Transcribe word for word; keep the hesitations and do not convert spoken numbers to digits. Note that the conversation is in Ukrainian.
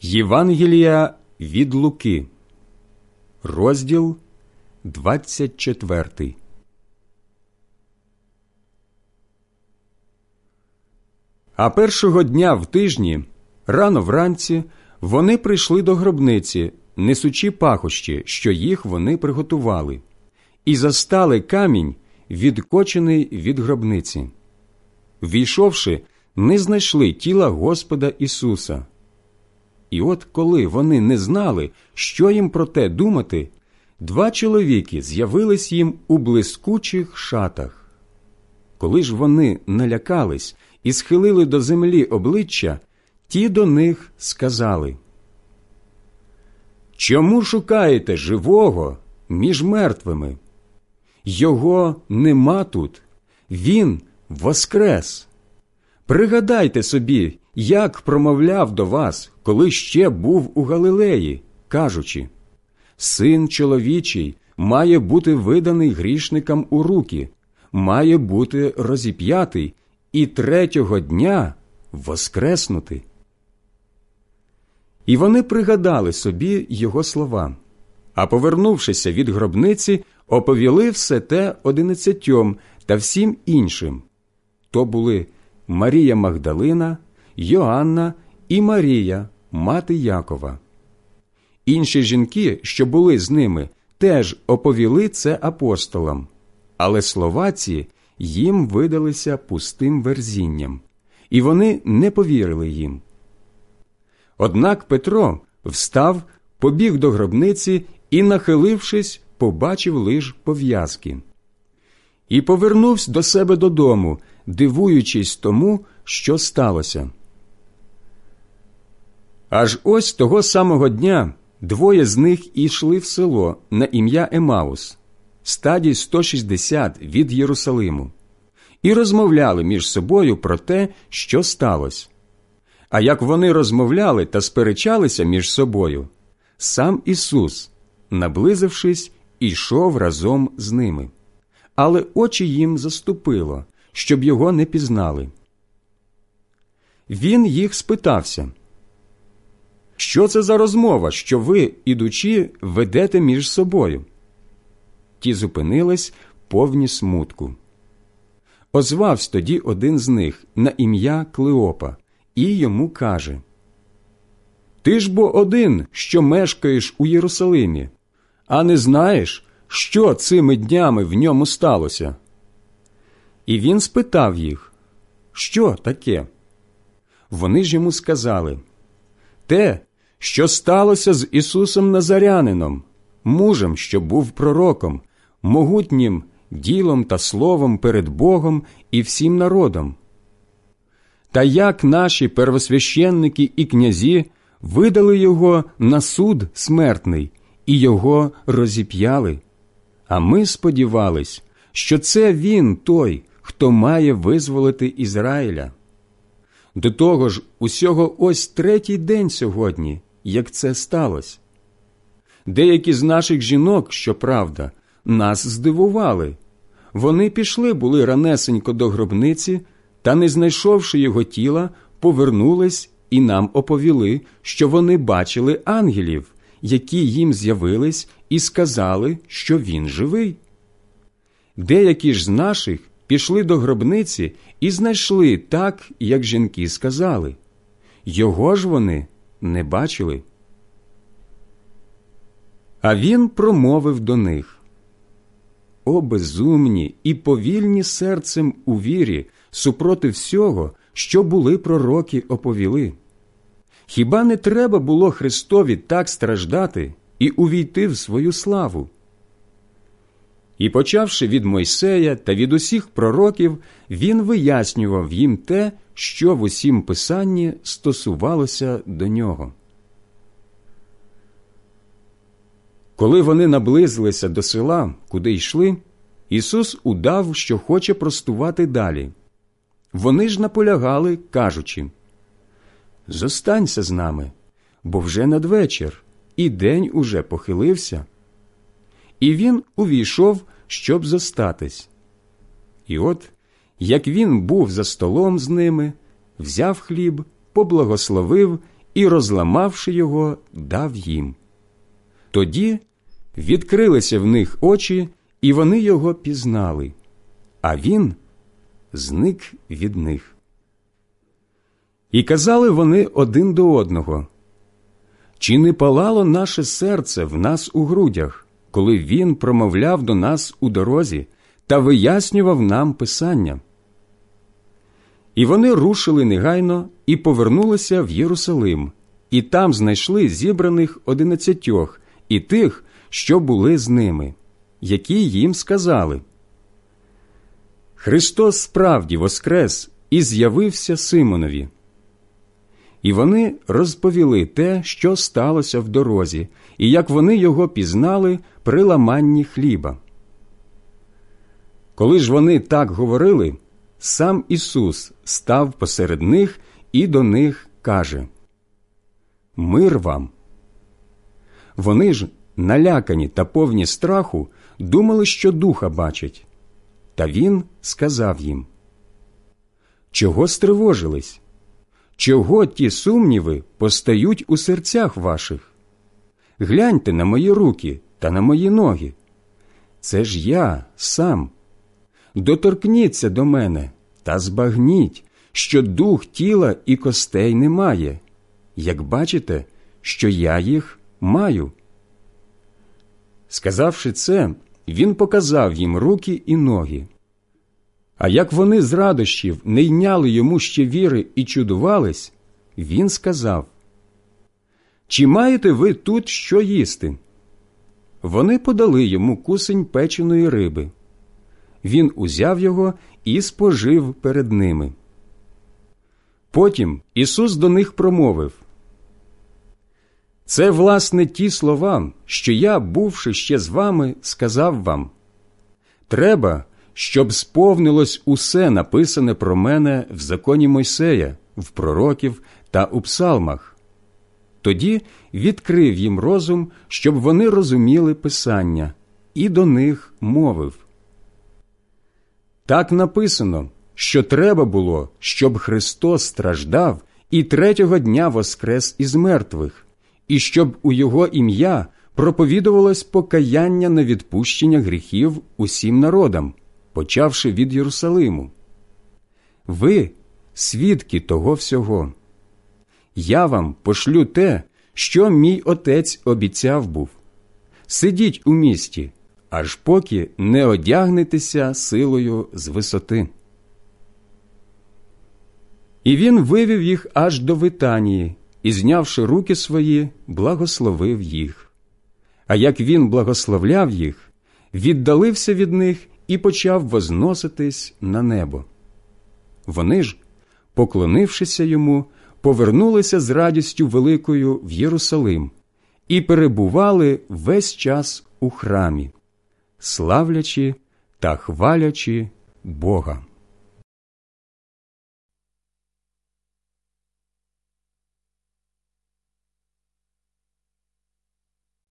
Євангелія від Луки, розділ двадцять четвертий. А першого дня в тижні, рано вранці, вони прийшли до гробниці, несучи пахощі, що їх вони приготували, і застали камінь, відкочений від гробниці. Війшовши, не знайшли тіла Господа Ісуса. І от коли вони не знали, що їм про те думати, два чоловіки з'явились їм у блискучих шатах. Коли ж вони налякались і схилили до землі обличчя, ті до них сказали: «Чому шукаєте живого між мертвими? Його нема тут, він воскрес. Пригадайте собі, як промовляв до вас, коли ще був у Галилеї, кажучи: Син чоловічий має бути виданий грішникам у руки, має бути розіп'ятий і третього дня воскреснути». І вони пригадали собі його слова, а повернувшися від гробниці, оповіли все те одинадцятьом та всім іншим. То були Марія Магдалина, Йоанна і Марія, мати Якова. Інші жінки, що були з ними, теж оповіли це апостолам, але слова ці їм видалися пустим верзінням, і вони не повірили їм. Однак Петро встав, побіг до гробниці і, нахилившись, побачив лиш пов'язки. І повернувся до себе додому, дивуючись тому, що сталося. Аж ось того самого дня двоє з них ішли в село на ім'я Емаус, стадій сто шістдесят від Єрусалиму, і розмовляли між собою про те, що сталося. А як вони розмовляли та сперечалися між собою, сам Ісус, наблизившись, ішов разом з ними. Але очі їм заступило, щоб його не пізнали. Він їх спитався: «Що це за розмова, що ви, ідучи, ведете між собою?» Ті зупинились, повні смутку. Озвався тоді один з них на ім'я Клеопа і йому каже: «Ти ж бо один, що мешкаєш у Єрусалимі, а не знаєш, що цими днями в ньому сталося?» І він спитав їх: «Що таке?» Вони ж йому сказали: «Те, що сталося з Ісусом Назарянином, мужем, що був пророком, могутнім ділом та словом перед Богом і всім народом. Та як наші первосвященники і князі видали його на суд смертний і його розіп'яли. А ми сподівались, що це він той, хто має визволити Ізраїля. До того ж, усього ось третій день сьогодні, як це сталося. Деякі з наших жінок, щоправда, нас здивували. Вони пішли були ранесенько до гробниці, та, не знайшовши його тіла, повернулись і нам оповіли, що вони бачили ангелів, які їм з'явились і сказали, що він живий. Деякі ж з наших пішли до гробниці і знайшли так, як жінки сказали. Його ж вони не бачили». А він промовив до них: «О безумні і повільні серцем у вірі супроти всього, що були пророки оповіли. Хіба не треба було Христові так страждати і увійти в свою славу?» І, почавши від Мойсея та від усіх пророків, він вияснював їм те, що в усім Писанні стосувалося до нього. Коли вони наблизилися до села, куди йшли, Ісус удав, що хоче простувати далі. Вони ж наполягали, кажучи: «Зостанься з нами, бо вже надвечір, і день уже похилився». І він увійшов, щоб зостатись. І от, як він був за столом з ними, взяв хліб, поблагословив і, розламавши його, дав їм. Тоді відкрилися в них очі, і вони його пізнали, а він зник від них. І казали вони один до одного: «Чи не палало наше серце в нас у грудях, коли він промовляв до нас у дорозі та вияснював нам Писання?» І вони рушили негайно і повернулися в Єрусалим, і там знайшли зібраних одинадцятьох і тих, що були з ними, які їм сказали: «Христос справді воскрес і з'явився Симонові». І вони розповіли те, що сталося в дорозі, і як вони його пізнали при ламанні хліба. Коли ж вони так говорили, сам Ісус став посеред них і до них каже: «Мир вам!» Вони ж, налякані та повні страху, думали, що духа бачать. Та він сказав їм: «Чого стривожились? Чого ті сумніви постають у серцях ваших? Гляньте на мої руки та на мої ноги. Це ж я сам. Доторкніться до мене та збагніть, що дух тіла і костей немає, як бачите, що я їх маю». Сказавши це, він показав їм руки і ноги. А як вони з радощів не йняли йому ще віри і чудувались, він сказав: «Чи маєте ви тут що їсти?» Вони подали йому кусень печеної риби. Він узяв його і спожив перед ними. Потім Ісус до них промовив: «Це, власне, ті слова, що я, бувши ще з вами, сказав вам. Треба, щоб сповнилось усе написане про мене в законі Мойсея, в пророків та у псалмах». Тоді відкрив їм розум, щоб вони розуміли Писання, і до них мовив: «Так написано, що треба було, щоб Христос страждав і третього дня воскрес із мертвих, і щоб у Його ім'я проповідувалось покаяння на відпущення гріхів усім народам, почавши від Єрусалиму. Ви – свідки того всього. Я вам пошлю те, що мій Отець обіцяв був. Сидіть у місті, аж поки не одягнетеся силою з висоти». І він вивів їх аж до Витанії, і, знявши руки свої, благословив їх. А як він благословляв їх, віддалився від них і почав возноситись на небо. Вони ж, поклонившися йому, повернулися з радістю великою в Єрусалим і перебували весь час у храмі, славлячи та хвалячи Бога.